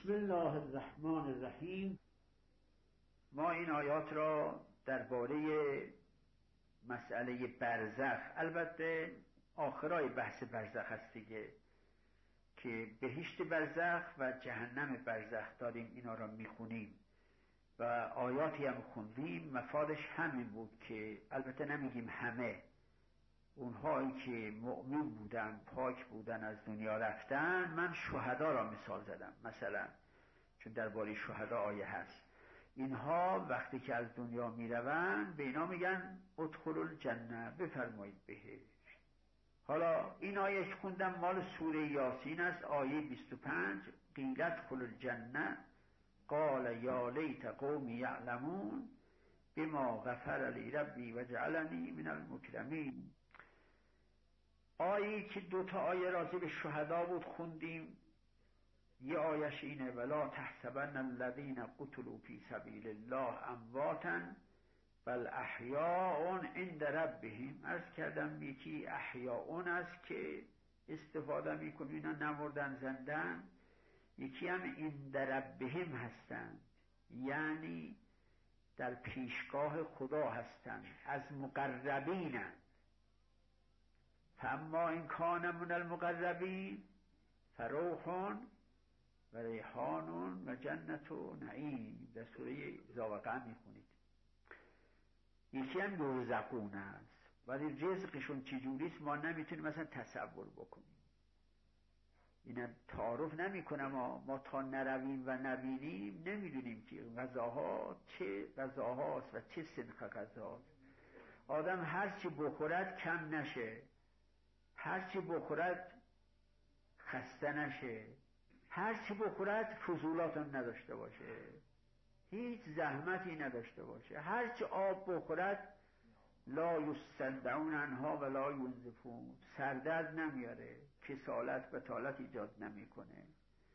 بسم الله الرحمن الرحیم. ما این آیات را درباره مسئله برزخ، البته آخرای بحث برزخ هست دیگه، که بهشت برزخ و جهنم برزخ داریم، اینا را میخونیم و آیاتی هم خوندیم. مفادش همین بود که البته نمیگیم همه، اونهایی که مؤمن بودن، پاک بودن، از دنیا رفتن. من شهدا را مثال زدم مثلا، چون درباره شهدا آیه هست. اینها وقتی که از دنیا میروند به اینا میگن ادخلوا الجنه، بفرمایید بهشت. حالا این آیه که خوندم مال سوره یاسین است، آیه 25. قیل ادخلوا الجنه قال یا لیت قومی یعلمون بما غفر لی ربی و جعلنی من المکرمین. آیه که دوتا آیه راجع به شهدا بود خوندیم. یه آیش اینه ولا تحسبن الذین قتلوا فی سبیل الله امواتا بل احیاء عند ربهم. عرض کردم یکی احیاء است که استفاده میکنیم، اینا نمردن زندن. یکی هم عند ربهم هستند، یعنی در پیشگاه خدا هستند، از مقربینند. فاما این کان من المقربین فروح و ریحان و جنت و نعیم، در سوره زاوقه میخونید. یکی هم یرزقون است، ولی رزقشون چجوریست ما نمیتونیم مثلا تصور بکنیم. اینا تعارف نمیکنم، ما تا نرویم و نبینیم نمیدونیم که غذاها چه غذاهاست و چه سنخ غذاست. آدم هرچی بخورد کم نشه، هرچی بخورد خسته نشه، هرچی بخورد فضولات هم نداشته باشه، هیچ زحمتی نداشته باشه. هرچی آب بخورد لا یستدعون عنها و لا ینزفون، سردرد نمیاره، کسالت بطالت ایجاد نمیکنه.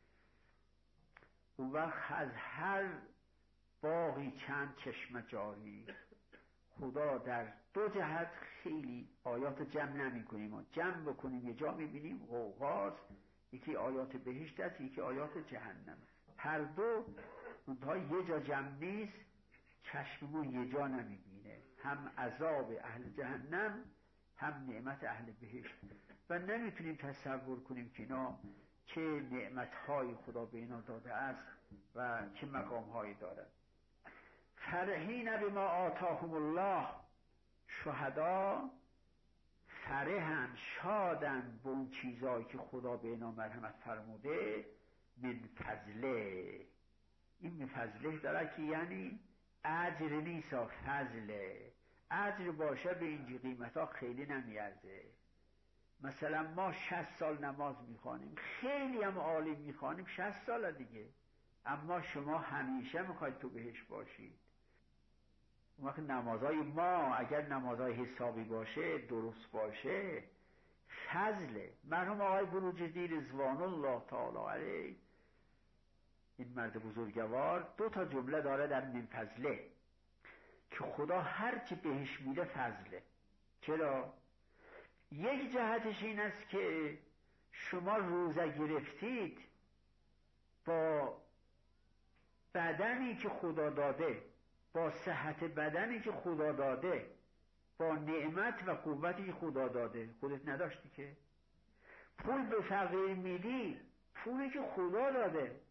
اون وقت از هر باغی چند چشمه جاری. خدا در دو جهت خیلی آیات جمع نمی کنیم و جمع بکنیم یه جا میبینیم غوغاست. یکی آیات بهشت است، یکی آیات جهنم. هر دو اونها یه جا جمع نیست، چشممون یه جا نمیبینه، هم عذاب اهل جهنم هم نعمت اهل بهشت. و نمیتونیم تصور کنیم که اینا چه نعمتهای خدا به اینا داده است و چه مقامهایی دارد. فرحین بما آتاهم الله، شهدا فرحن، شادن به اون چیزایی که خدا به اینا مرحمت فرموده. من فضله، این من فضله داره که یعنی اجر نیست، فضله. اجر باشه به اینجی قیمت ها خیلی نمیارزه. مثلا ما 60 سال نماز میخوانیم، خیلی هم عالی میخوانیم، 60 سال دیگه، اما شما همیشه میخواید تو بهش باشید. اون وقت نمازهای ما اگر نمازهای حسابی باشه، درست باشه، فضله. مرحوم آقای بروجردی رضوان الله تعالی علیه، این مرد بزرگوار، دو تا جمله داره در من فضله، که خدا هرچی بهش میده فضله. چرا؟ یک جهتش این است که شما روزه گرفتید، با بدنی که خدا داده، با صحت بدنی که خدا داده، با نعمت و قوتی که خدا داده، خودت نداشتی که. پول به فقیر میدی، پولی که خدا داده.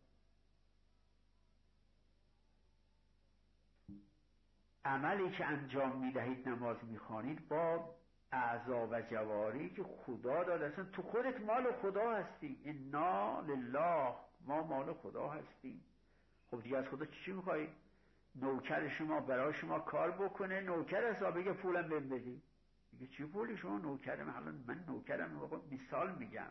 عملی که انجام میدهید، نماز میخوانید، با اعضا و جواری که خدا داده، اصلا تو خودت مال خدا هستی. انا لله، ما مال خدا هستیم. خب دیگه از خدا چی میخوایی؟ نوکر شما برای شما کار بکنه، نوکر حساب بگه پولم بهم بدی. میگه چی پولی شما نوکرم؟ حالا من نوکرم، مثال میگم.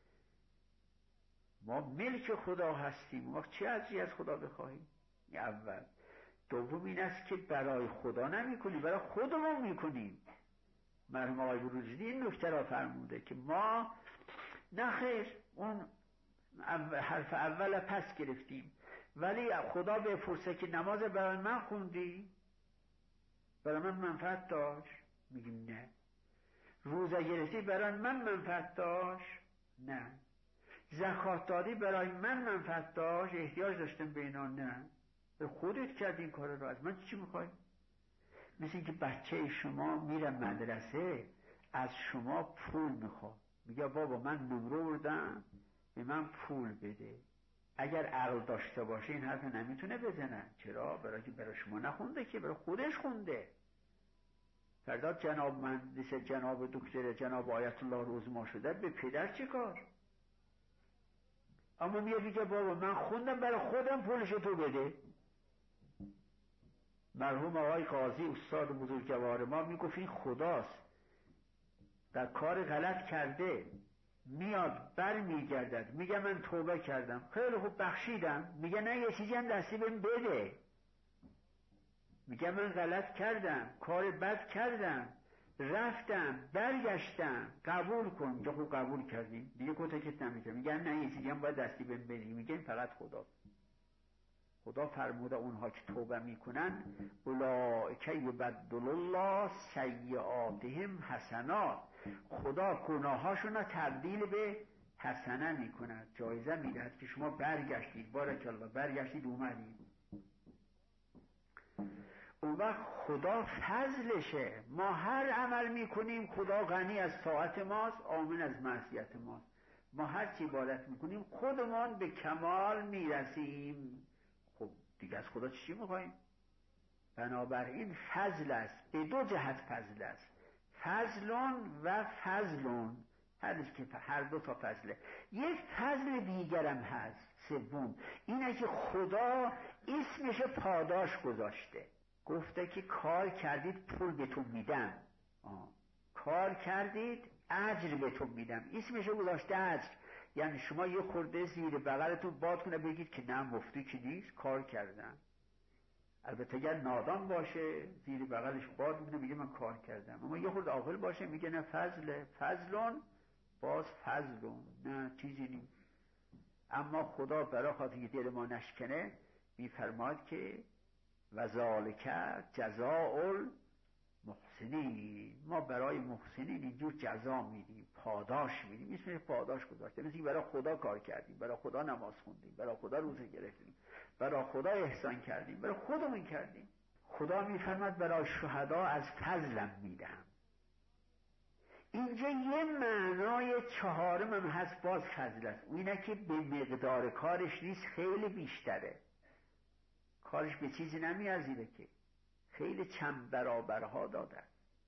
ما ملک خدا هستیم، ما چه ازی از خدا بخواهیم؟ اول. دوم این است که برای خدا نمی کنیم، برای خودمون میکنیم. مرحوم آقای بروجردی این نکته را فرموده که ما نخیر، اون حرف اول پس گرفتیم، ولی خدا به فرصه که نماز برای من خوندی، برای من منفعت داشت؟ میگیم نه. روزه گرفتی برای من منفعت داشت؟ نه. زکات دادی برای من منفعت داشت، احتیاج داشتم به اینا؟ نه، به خودت کردی این کار رو، از من چی میخوای؟ مثل اینکه بچه شما میره مدرسه از شما پول میخواد، میگه بابا من نمره بردم به من پول بده. اگر عقل داشته باشه این حرف نمیتونه بزنه. چرا؟ برای که برای شما نخونده، که برای خودش خونده. فردا جناب مهندس، جناب دکتر، جناب آیت الله روزما شده، به پدر چه کار؟ اما میگه بابا من خوندم برای خودم، پولشو تو بده. مرحوم آقای قاضی استاد بزرگوار ما میگفت این خداست، در کار غلط کرده میاد بر میگردد میگه من توبه کردم، خیلی خوب بخشیدم، میگه نه یه چیزی هم دستی بهم بده. میگه من غلط کردم، کار بد کردم، رفتم برگشتم، قبول کن. میگه خوب قبول کردیم دیگه کتکت نمیکنم. میگه نه یه چیزی هم باید دستی بهم بدی. میگه این فقط خدا فرموده اونها که توبه میکنن اولئک یبدل الله سیئاتهم حسنات، خدا گناهاشون رو تبدیل به حسنه میکند، جایزه میدهد که شما برگشتید، بارک الله، برگشتید اومدید. اون وقت خدا فضلشه. ما هر عمل میکنیم خدا غنی از طاعت ماست، آمن از معصیت ماست. ما هر چی عبادت میکنیم خودمان به کمال میرسیم. خب دیگه از خدا چی میخوایم؟ بنابراین فضل است، به دو جهت فضل است، فضلون و فضلون، هر دو تا فضله. یک فضل دیگرم هست سوم، اینه که خدا اسمش پاداش گذاشته. گفته که کار کردید پول بهتون میدم، کار کردید اجر بهتون میدم. اسمش گذاشته اجر، یعنی شما یه خورده زیر بغلتون باد کنه بگید که نه مفتی که نیست، کار کردم. البته اگر نادان باشه زیر بغلش باد میکنه میگه من کار کردم، اما یه خورده عاقل باشه میگه نه فضله، فضلون، باز فضلون، نه چیزی نیست. اما خدا برای خاطر دل ما نشکنه میفرماد که وذالک جزاء المحسنین، ما برای محسنین اینجور جزا میدیم، پاداش میدیم. اسمش پاداش گذاشته. مثل برای خدا کار کردیم، برای خدا نماز خوندیم، برای خدا روزه گرفتیم، برای خدا احسان کردیم، برای خودمون کردیم. خدا میفرماد برای شهدا از فضلم میدم. اینجا یه معنای چهارم هم هست، باز فضل است. اینه که به مقدار کارش نیست، خیلی بیشتره. کارش به چیزی نمیارزیده که خیلی چند برابرها دادن.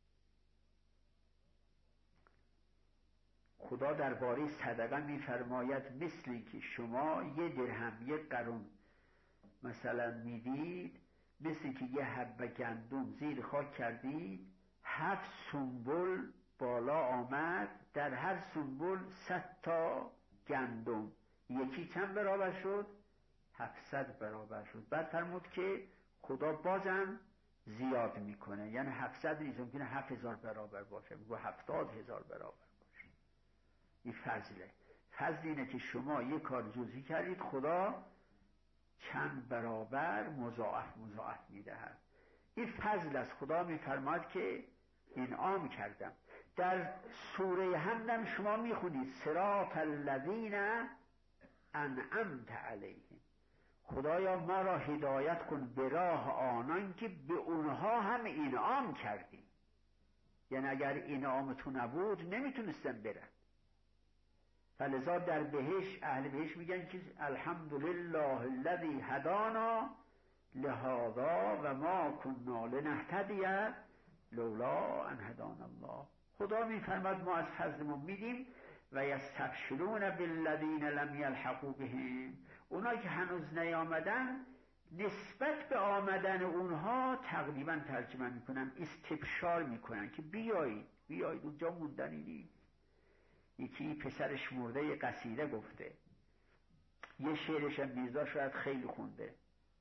خدا درباره صدقه میفرماید مثل که شما یه درهم یک قرون مثلا میدید، مثل که یه حبه گندم زیر خاک کردید، 7 سنبل بالا آمد، در هر سنبل 100 تا گندم، یکی چند برابر شد؟ 700 برابر شد. بعد فرمود که خدا بازم زیاد میکنه، یعنی 700 نیست، ممکنه 7000 برابر باشه، میگه 70000 برابر باشه. این فضله. فضل اینه که شما یک کار جزئی کردید، خدا چند برابر مضاعف میدهد. این فضل است. خدا میفرماد که انعام کردم. در سوره حمدم شما میخونید صراط الذین انعمت علیهم، خدایا ما را هدایت کن به راه آنان که به اونها هم انعام کردی. یعنی اگر انعام تو نبود نمیتونستن برن. فلذا در بهشت اهل بهشت میگن که الحمدلله الذی هدانا لهذا و ما كنا لنهتدی لولا ان هدانا الله. خدا میفرماد ما از فضلمون میدیم و یستبشرون بالذین لم یلحقوا بهم، اونایی که هنوز نیامدن نسبت به آمدن اونها تقریبا ترجمه میکنن استبشار میکنن که بیایید اونجا موندنی نیست. یکی پسرش مرده یه قصیده گفته، یه شعرش هم میرزا شاید خیلی خونده.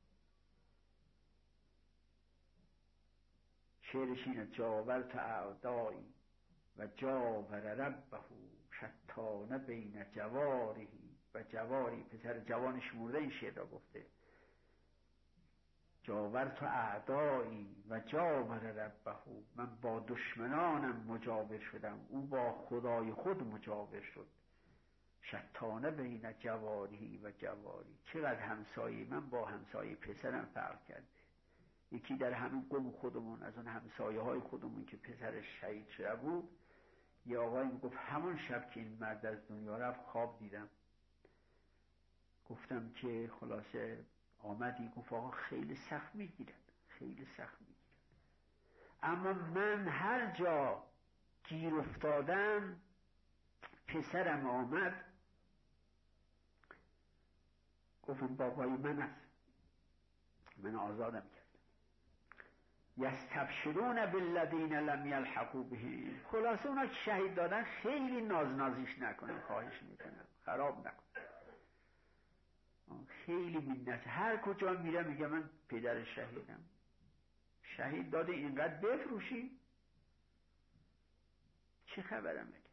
شعرش اینه جاورت اعدایی و جاور ربه شتان بین جوارهی و جواری، پسر جوانش مرده این شعر را گفته. جاورت اعدایی و جاور ربه، من با دشمنانم مجاور شدم، او با خدای خود مجاور شد. شتانه بین جواری و جواری. چقدر همسایه من با همسایه پسرم فرق کرده. یکی در همین قوم خودمون، از اون همسایه های خودمون که پسرش شهید شده بود، یه آقایی میگفت همون شب که این مرد از دنیا رفت خواب دیدم. گفتم که خلاصه آمدی؟ گفت آقا خیلی سخت میگیرن، خیلی سخت میگیرن. اما من هر جا گیر افتادم پسرم آمد گفتم بابای من است، من آزادم کرد. یستبشرون بالذین لم یلحقوا بهم. خلاصه اونا که شهید دادن خیلی نازنازیش نکنن، خواهش میکنم خراب نکنن، خیلی منت. هر کجا میره میگه من پدر شهیدم. شهید داده اینقدر بفروشی؟ چه خبرم بگه؟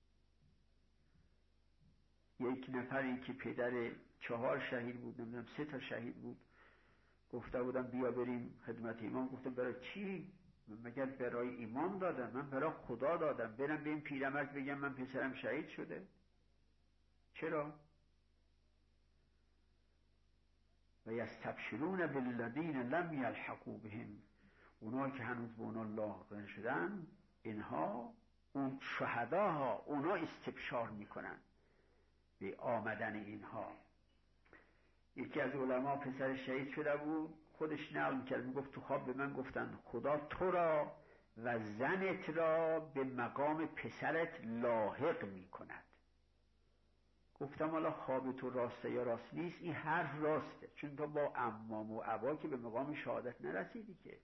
یک نفری که پدر 4 شهید بود، نمیدونم 3 تا شهید بود، گفته بودم بیا بریم خدمت امام. گفتم برای چی؟ من مگر برای امام دادم؟ من برای خدا دادم. برم به این پیرمرد بگم من پسرم شهید شده؟ چرا؟ و یستبشرون بالذین لم یلحقوا بهم. اونا که هنوز به اونا لاحق نشدن، اینها اون شهداها، اونا استبشار میکنن به آمدن اینها. یکی از علما پسر شهید شده بود، خودش نقل کرد، میگفت تو خواب به من گفتن خدا تو را و زنت را به مقام پسرت لاحق میکند. گفتم حالا خواب تو راسته یا راست نیست؟ این حرف راسته، چون تو با عمام و ابا که به مقام شهادت نرسیدی که.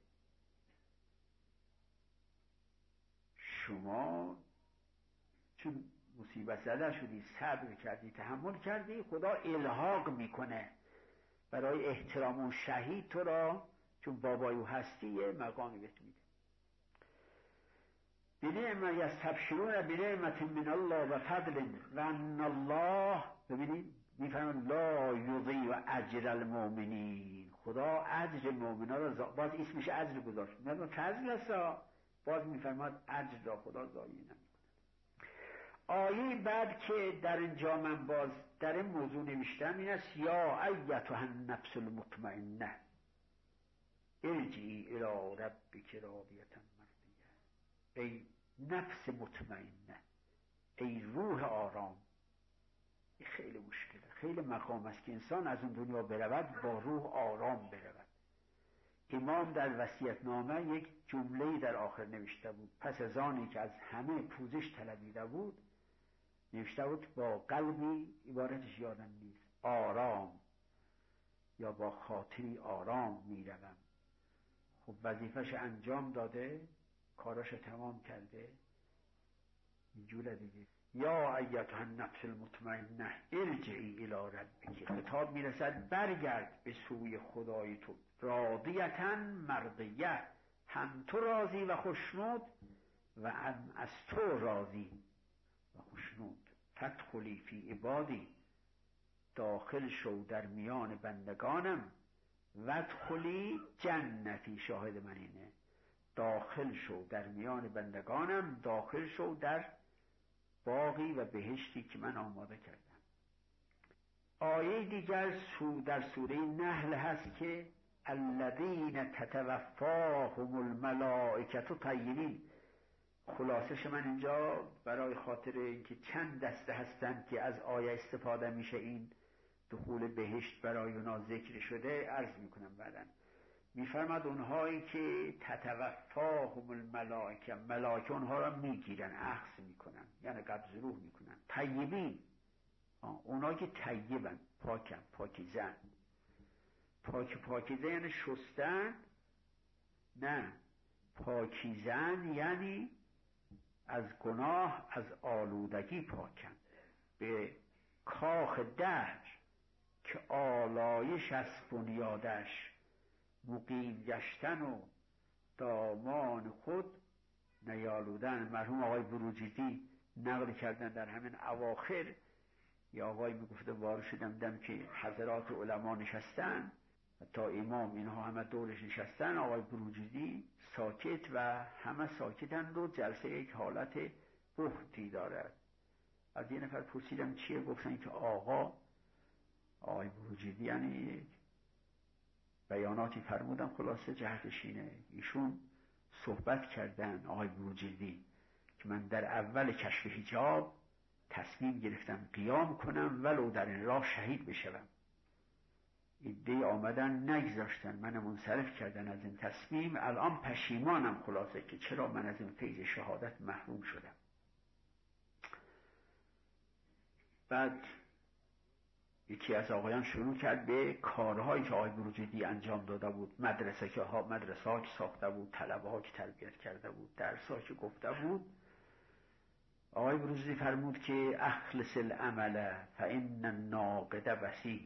شما چون مصیبت زده شدی، صبر کردی، تحمل کردی، خدا الحاق میکنه برای احترام اون شهید تو را، چون بابایو هستی یه مقامی بهت میده. بنعمت یستبشرون بنعمت من الله و فضل و ان الله، ببینید میفرمان لا یضیع اجر المؤمنین. خدا اجر مؤمنان را باز اسمش اجر گذاشت، نه فضل است، باز میفرماد اجر را خدا ضایع نمیکنه. آیه بعد که در اینجا من باز در این موضوع نوشتم این است: یا ایتها النفس المطمئنه ارجعی الی ربک راضیة مرضیة. ای نفس مطمئنه، ای روح آرام. این خیلی مشکله، خیلی مقام است که انسان از اون دنیا برود با روح آرام برود. امام در وصیت‌نامه یک جمله‌ای در آخر نوشته بود، پس از آنی که از همه پوزش طلبیده بود نوشته بود با قلبی، عبارتش یادم نیست، آرام یا با خاطری آرام میروم. خب وظیفش انجام داده، کاراش تمام کرده، اینجوره دیگه. یا ایتها النفس المطمئنه ارجعی الی ربک. خطاب میرسد برگرد به سوی خدای تو، راضیة مرضیة، هم تو راضی و خوشنود و هم از تو راضی و خوشنود. فادخلی فی عبادی، داخل شو در میان بندگانم. وادخلی جنتی، شاهد من اینه، داخل شو در میان بندگانم، داخل شو در باغی و بهشتی که من آماده کردم. آیه دیگر در سوره نحل هست که الذین تتوفاهم الملائکة طیبین. خلاصش من اینجا برای خاطر اینکه چند دسته هستند که از آیه استفاده میشه این دخول بهشت برای اونا ذکر شده، عرض میکنم بعداً. میفرماد اونهایی که تتوفاهم الملائکه، ملائکه اونها را میگیرن، اخذ میکنن، یعنی قبض روح میکنن. طیبین، اونهایی که طیبن، پاکن، پاکیزن. پاکیزه یعنی شستن؟ نه، پاکیزن یعنی از گناه، از آلودگی پاکن. به کاخ دهر که آلایش از بنیادش، مقیم گشتن و دامان خود نیالودن. مرحوم آقای بروجردی نقل کردن در همین اواخر، یا آقای میگفته وارد شدم دم که حضرات علما نشستن، تا امام اینها همه دورش نشستن، آقای بروجردی ساکت و همه ساکتن و جلسه یک حالت بهتی دارد. از یه نفر پرسیدم چیه، گفتن که آقای بروجردی یعنی بیاناتی فرمودن، خلاصه جهتش اینه ایشون صحبت کردن آقای بروجردی که من در اول کشف حجاب تصمیم گرفتم قیام کنم ولو در این راه شهید بشوم. ایده آمدن نگذاشتن من منصرف کردن از این تصمیم. الان پشیمانم خلاصه که چرا من از این فیض شهادت محروم شدم. بعد یکی از آقایان شروع کرد به کارهایی که آقای بروجردی انجام داده بود، مدرسه ها که ساخته بود، طلبه ها که تربیت کرده بود، درس ها که گفته بود. آقای بروجردی فرمود که اخلص العمل فإن الناقد بصیر،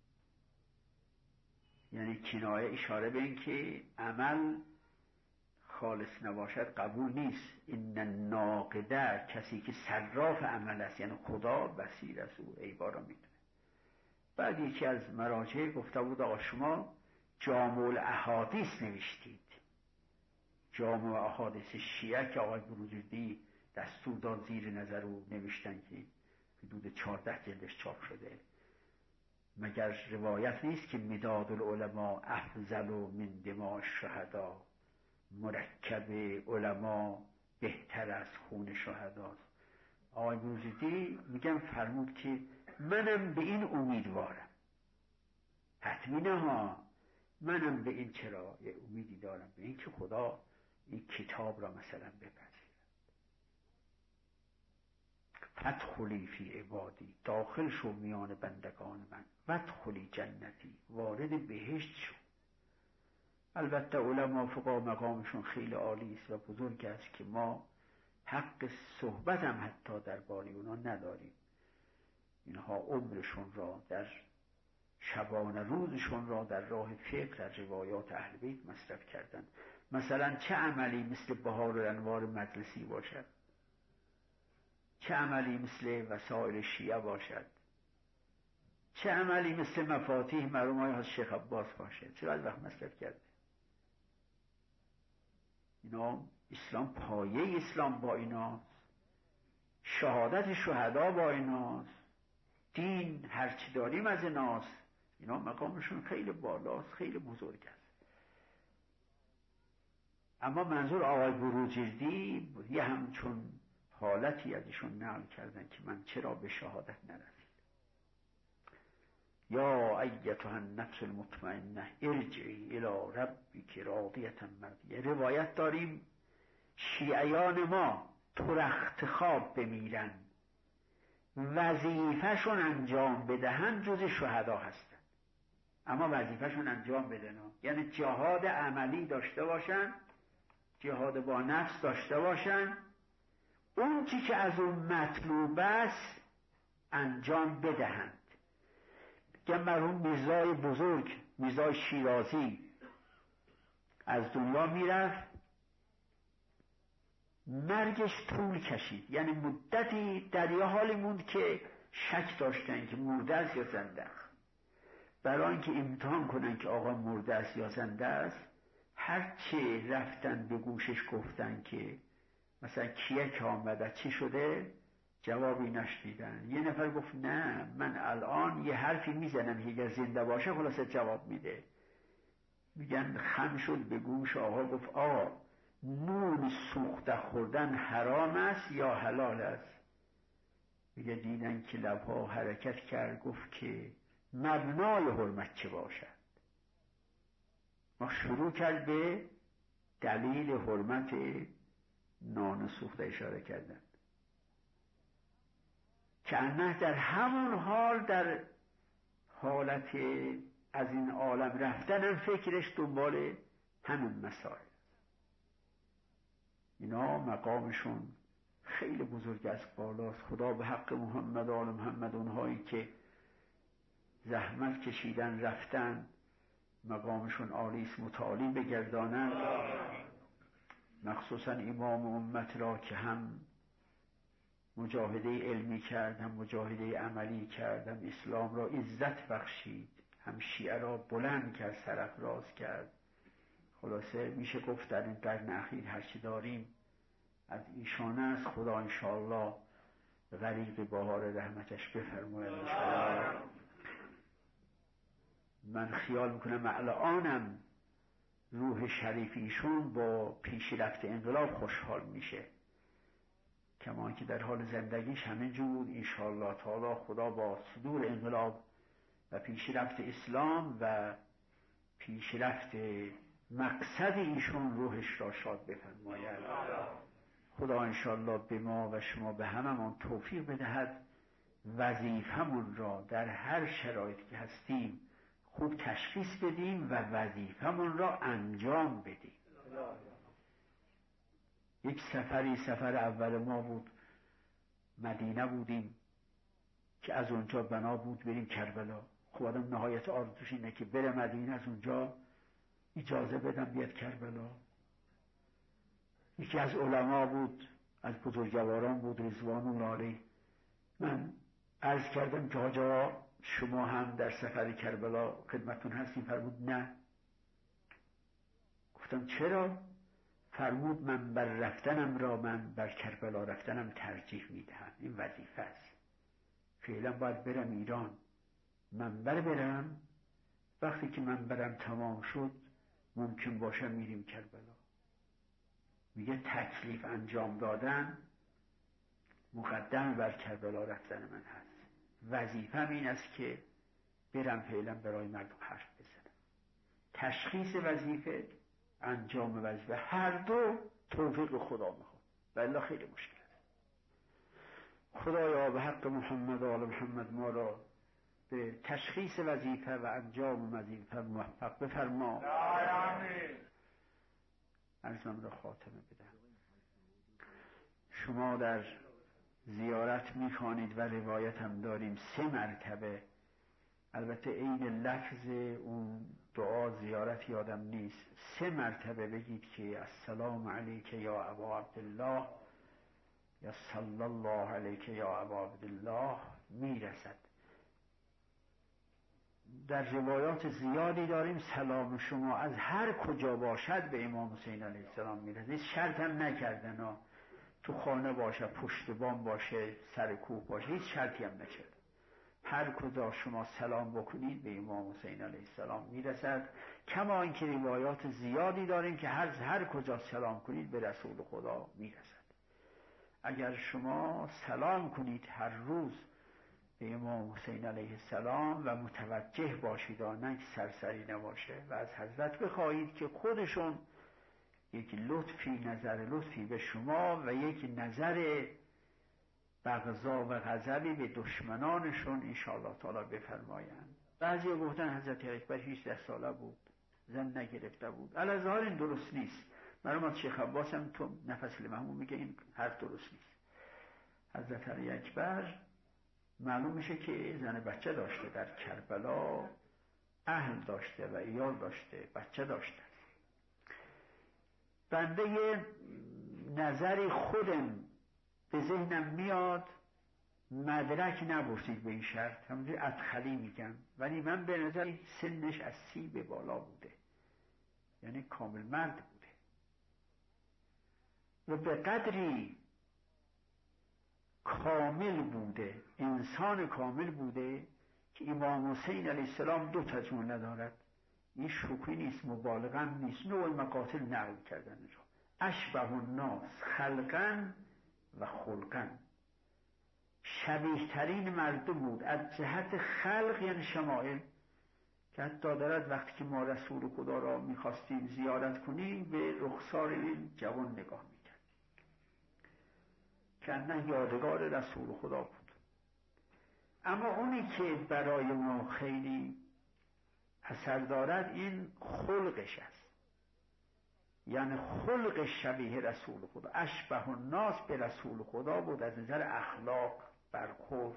یعنی کنایه اشاره به این که عمل خالص نباشد قبول نیست. این الناقد، کسی که صراف عمل است، یعنی خدا بصیر است، او عیبا را میدونه. بعد یکی از مراجع گفته بود آقا شما جامع الاحادیث نوشتید، جامع احادیث شیعه که آقای بروجردی دستور داد زیر نظر او نوشتن که حدود 14 جلدش چاپ شده. مگر روایت نیست که مداد العلماء افضل من دماء الشهدا، مرکب علما بهتر از خون شهداست. آقای بروجردی میگم فرمود که منم به این امیدوارم، حتمی نه ها، منم به این چرا یه امیدی دارم به این که خدا این کتاب را مثلا بپذیرد. فادخلی فی عبادی، داخل شو میان بندگان من، وادخلی جنتی، وارد بهشت شو. البته علما فقها مقامشون خیلی عالی است و بزرگ است که ما حق صحبت هم حتی درباره اونا نداریم. اینها عمرشون را در شبانه روزشون را در راه فقه در روایات اهل بیت مصرف کردن. مثلا چه عملی مثل بهار الانوار مجلسی باشد، چه عملی مثل وسائل شیعه باشد، چه عملی مثل مفاتیح مرحوم های شیخ عباس باشد، چرا از وقت مصرف کرده؟ اینا اسلام، پایه اسلام با ایناست، شهادت شهدا با ایناست، دین هرچی داریم از ایناست. اینا مقامشون خیلی بالاست، خیلی بزرگ است. اما منظور آقای بروجردی یه همچون حالتی ازشون نقل کردن که من چرا به شهادت نرسید. یا ایتها النفس المطمئنه ارجعی الی ربک راضیة مرضیه. روایت داریم شیعیان ما تو رخت خواب بمیرن، وظیفهشون انجام بدهن جز شهدا هستن. اما وظیفهشون انجام بدن، یعنی جهاد عملی داشته باشن، جهاد با نفس داشته باشن، اون چی که از اون مطلوب است انجام بدهند. که مرحوم میرزای بزرگ، میرزای شیرازی از دنیا میرفت، مرگش طول کشید، یعنی مدتی در یه حالی موند که شک داشتن که مرده است یا زنده است. برای اینکه امتحان کنن که آقا مرده است یا زنده است، هرچه رفتن به گوشش گفتن که مثلا کیه که آمده چی شده، جوابی نشنیدن. یه نفر گفت نه من الان یه حرفی میزنم که اگر زنده باشه خلاصه جواب میده. میگن خم شد به گوش آقا، گفت آقا نون سوخته خوردن حرام است یا حلال است؟ میگه دیدن که لبها حرکت کرد، گفت که مبنای حرمت چه باشد؟ ما شروع کرد به دلیل حرمت نان سوخته اشاره کردن که انه در همون حال، در حالت از این عالم رفتن هم فکرش دنبال همین مسائل. اینا مقامشون خیلی بزرگ است، بالاست. خدا به حق محمد و آل محمد اونهایی که زحمت کشیدن رفتن مقامشون عالی است، متعالی بگردانند. مخصوصا امام امت را که هم مجاهده علمی کرد، هم مجاهده عملی کرد، هم اسلام را عزت بخشید، هم شیعه را بلند کرد، سرافراز کرد. خلاصه میشه گفت در این قرن اخیر هرچی داریم از ایشان است. خدا انشاءالله غریق بهار رحمتش بفرماید انشاءالله. من خیال میکنم الانم روح شریف ایشون با پیشرفت انقلاب خوشحال میشه، کما که در حال زندگیش همینجور بود. انشاءالله تعالی خدا با صدور انقلاب و پیشرفت اسلام و پیشرفت مقصد ایشون روحش را شاد بفرماید. خدا انشاءالله به ما و شما به هممون توفیق بدهد وظیفمون را در هر شرایطی که هستیم خوب تشخیص بدیم و وظیفمون را انجام بدیم. یک سفری، سفر اول ما بود، مدینه بودیم که از اونجا بنا بود بریم کربلا. خب آدم نهایت آرزوش اینه که بره مدینه، از اونجا اجازه بدم بیاد کربلا. یکی از علما بود، از بزرگواران بود، رضوان الله علیه. من عرض کردم که حاج آقا شما هم در سفر کربلا خدمتتون هستیم؟ فرمود نه. گفتم چرا؟ فرمود من بر رفتنم را، من بر کربلا رفتنم ترجیح میدهم، این وظیفه است. فعلا باید برم ایران، منبر برم، وقتی که منبرم تمام شد ممکن باشه میریم کربلا. میگه تکلیف انجام دادن مقدم بر کربلا رفتن من هست. وظیفم این است که برم فعلا برای مردم حرف بزنم. تشخیص وظیفه، انجام وظیفه، هر دو توفیق خدا میخواد، والله خیلی مشکل است. خدایا به حق محمد و آل محمد ما را به تشخیص وظیفه و انجام وظیفه موفق بفرما. آمین. عرضم را خاتمه بدم. شما در زیارت میخوانید و روایت هم داریم 3 مرتبه، البته عین لفظ اون دعا زیارت یادم نیست، 3 مرتبه بگید که السلام علیک یا ابا عبدالله یا صلی الله علیک یا ابا عبدالله میرسد. در روایات زیادی داریم سلام شما از هر کجا باشد به امام حسین علیه السلام میرسد. شرط هم نکردن ها، تو خانه باشه، پشت بام باشه، سر کوه باشه، هیچ شرطی هم نکرد. هر کجا شما سلام بکنید به امام حسین علیه السلام میرسد. کما اینکه روایات زیادی داریم که هر کجا سلام کنید به رسول خدا میرسد. اگر شما سلام کنید هر روز به امام حسین علیه السلام و متوجه باشید، نه که سرسری نباشه، و از حضرت بخواهید که خودشون یک نظر لطفی به شما و یک نظر بغضا و غضبی به دشمنانشون انشاءالله تعالی بفرمایند. بعضی گفتن حضرت اکبر 18 ساله بود، زن نگرفته بود. الازهار این درست نیست. مرحوم از شیخ عباس هم تو نفس المحموم میگه این حرف درست نیست. حضرت اکبر معلوم میشه که زن بچه داشته، در کربلا اهل داشته و عیال داشته، بچه داشته. بنده یه نظری خودم به ذهنم میاد، مدرک نبرسید به این شرط، همونجوری ادخلی میگم، ولی من به نظر سنش از 30 به بالا بوده، یعنی کامل مرد بوده و به قدری کامل بوده، انسان کامل بوده که امام حسین علیه السلام 2 تجمل ندارد. این شوخی نیست، مبالغه هم نیست، نوع مقاتل نقل کردن را. اشبه الناس خلقا و خلقا، شبیه ترین مردم بود از جهت خلق، یعنی شمائل، که حتی دارد وقتی که ما رسول خدا را میخواستیم زیارت کنیم به رخسار این جوان نگاه میکرد که نه یادگار رسول خدا بود. اما اونی که برای ما خیلی اثر دارد این خلقش است، یعنی خلق شبیه رسول خدا. اشبه الناس به رسول خدا بود از نظر اخلاق، برخورد،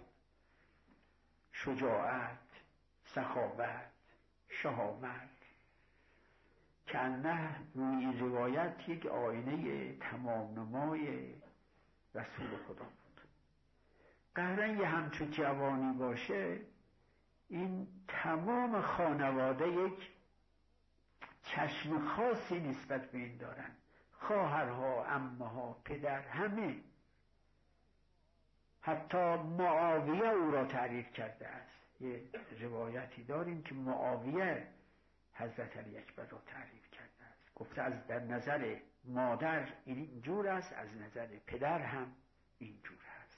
شجاعت، سخاوت، شهامت، که نه روی این روایت یک آینه تمام نمای رسول خدا بود. قهرن یه همچون جوانی باشه، این تمام خانواده یک چشم خاصی نسبت به این دارن، خواهرها، عمه‌ها، پدر، حتی معاویه او را تعریف کرده است. یه روایتی داریم که معاویه حضرت علی اکبر را تعریف کرده است، گفته از در نظر مادر اینجور است، از نظر پدر هم اینجور است.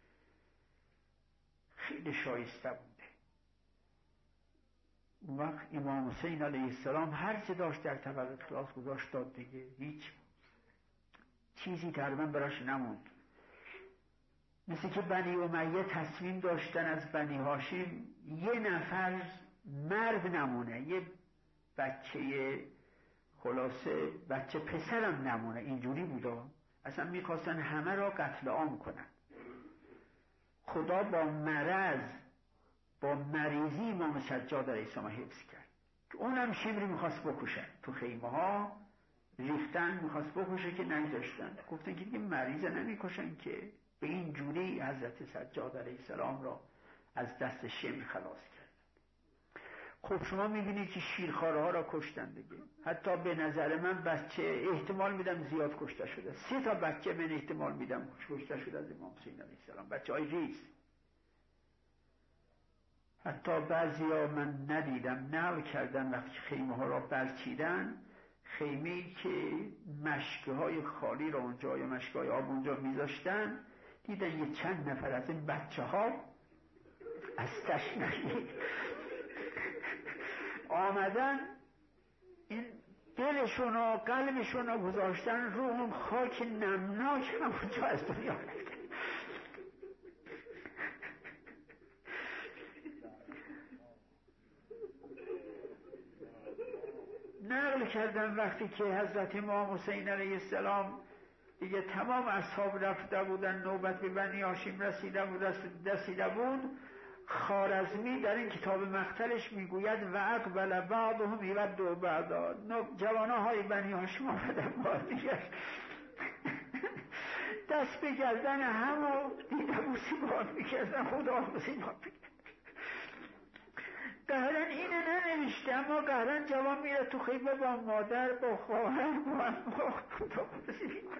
خیلی شایسته بوده. اون وقت امام حسین علیه السلام هر چه داشت در طبق اخلاص گذاشت داد دیگه، هیچ چیزی تقریبا براش نموند. مثل که بنی امیه تصمیم داشتن از بنی هاشم یه نفر مرد نمونه، یه بچه خلاصه بچه پسرم نمونه، اینجوری بودا. اصلا میخواستن همه را قتل عام کنن. خدا با مرض، با مریضی امام سجاد علیه السلام حفظ کرد که اونم شمری میخواست بکشن، تو خیمه ها ریختن میخواست بکشه که نگذاشتن، گفتن که دیگه مریض نمیکشن که. به این جوری حضرت سجاد علیه السلام را از دست شمر خلاص کرد. خب شما میبینید که شیرخواره ها را کشتن دیگه. حتی به نظر من بچه احتمال میدم زیاد کشته شده، 3 تا بچه من احتمال میدم کشته شده از امام حسین علیه السلام، بچه های ریز. حتی بعضی ها من ندیدم نقل کردن وقتی خیمه ها را برچیدن، خیمه‌ای که مشکه های خالی را اونجا یا مشکه های آب اونجا میذاشتن، دیدن یه چند نفر از این بچه ها از تشنگی آمدن این دلشون و قلبشون رو گذاشتن رو اون خاک نمناک همونجا از دنیا رفتن. نقل کردن وقتی که حضرت امام حسین علیه السلام دیگه تمام اصحاب رفته بودن، نوبت به بنی هاشم رسیده بود، خوارزمی در این کتاب مقتلش میگوید و اقبل بعضهم یود بعضا، جوانهای بنی هاشم آمدن با دیگر دست به گردن همو دیده موسیبان میکردن، خدا موسیبان میکردن. قهرن اینه ننوشته، اما قهرن جوان میره تو خیمه با مادر، با خواهر، با اما خدا موسیبان.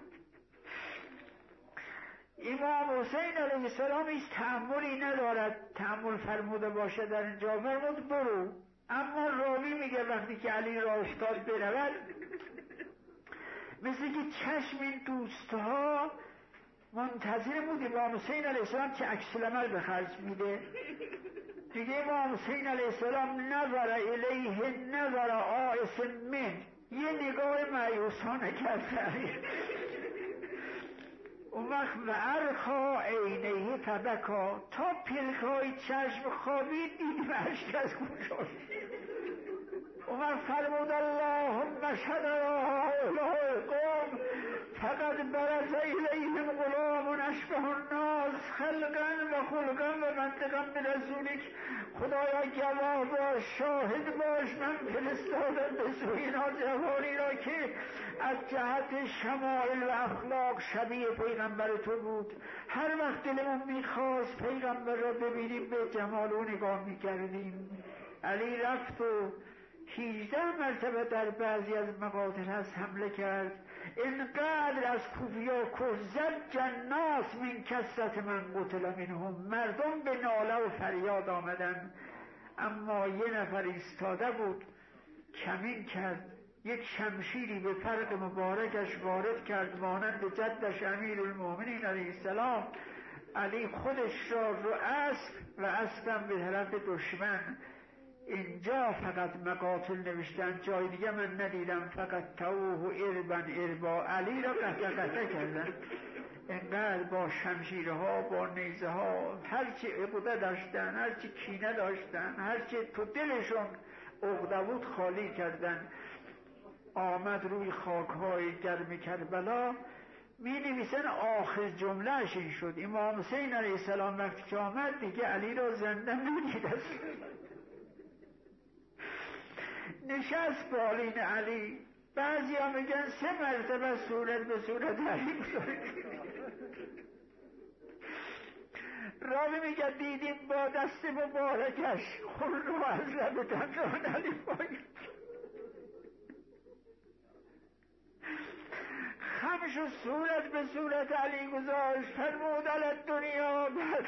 امام حسین علیه السلام هیچ تأملی ندارد، تأمل فرموده باشه در اینجا فرمود برو. اما راوی میگه وقتی که علی را افتاد برود، مثل که چشم این دوستها منتظر بود امام حسین علیه السلام که عکس العمل به خرج میده. دیگه امام حسین علیه السلام نظر الیه نظر آئس من، یه نگاه مایوسانه کرده. اون وقت و ارخا عینه فبکا، تا پلکای چشم خوابید دید اشک از گوشاش. اون وقت فرمود اللهم شهد هؤلاء القوم فقد برز الیهم غلام اشبه الناس خلقا و خلقا و منطقا برسولک. خدایا گواه باش، شاهد باش، من فرستادم به سوی اینا جوانی را که از جهت شمائل و اخلاق شبیه پیغمبر تو بود. هر وقت دلمون میخواست پیغمبر را ببینیم به جمال او نگاه میکردیم. علی رفت و 18 مرتبه در بعضی از مقاتل هست حمله کرد. اینقدر از کوفیا که زج الناس من کثرت من قتل منهم، مردم به ناله و فریاد آمدن. اما یه نفر ایستاده بود، کمین کرد، یک شمشیری به فرق مبارکش وارد کرد مانند جدش امیرالمومنین علیه السلام. علی خودش را رو اسب و اسبم به طرف دشمن. اینجا فقط مقاتل نوشتن، جای دیگه من ندیدم. فقط توه اربن اربا، علی را قطع کردن. اینقدر با شمشیرها، با نیزه ها، هرچی عقده داشتن، هرچی کینه داشتن، هرچی تو دلشون عقده بود خالی کردن. آمد روی خاکهای گرم کربلا. می نویسن آخر جملهش این شد، امام حسین علیه السلام وقتی که آمد دیگه علی را زنده ندید است. نشست بالین علی. بعضی ها میگن 3 مرتبه صورت به صورت علی بزرگ. راوی میگه دیدیم با دست مبارکش خون رو از لب دندان علی پایین. خم شد صورت به صورت علی گذاشت، فرمود علی دنیا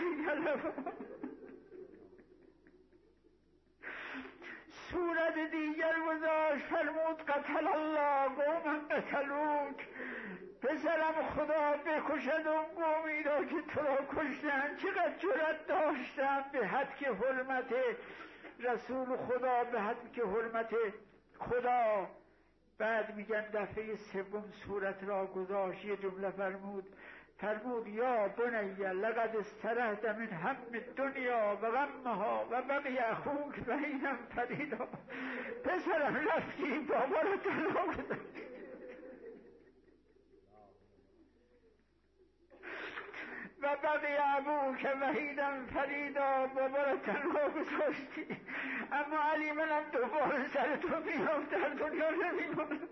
صورت دیگر گذاشت، فرمود قتل الله قوما قتلوک، پسرم خدا بکشد اون قومی را که تو را کشتن. چقدر جرأت داشتم به حد که حرمت رسول خدا، به حد که حرمت خدا. بعد میگن دفعه سوم صورت را گذاشت، یه جمله فرمود یا بنی لقد استرحت من هم دنیا و غمها و بقی اخوک و اینم فریدا. پسرم رفتی بابا را طلاق گذاشتی و بقی ابوک وحیدم فریدا، بابا را تنها گذاشتی. اما علی منم دوباره سر تو میام، در دنیا نمیمونم.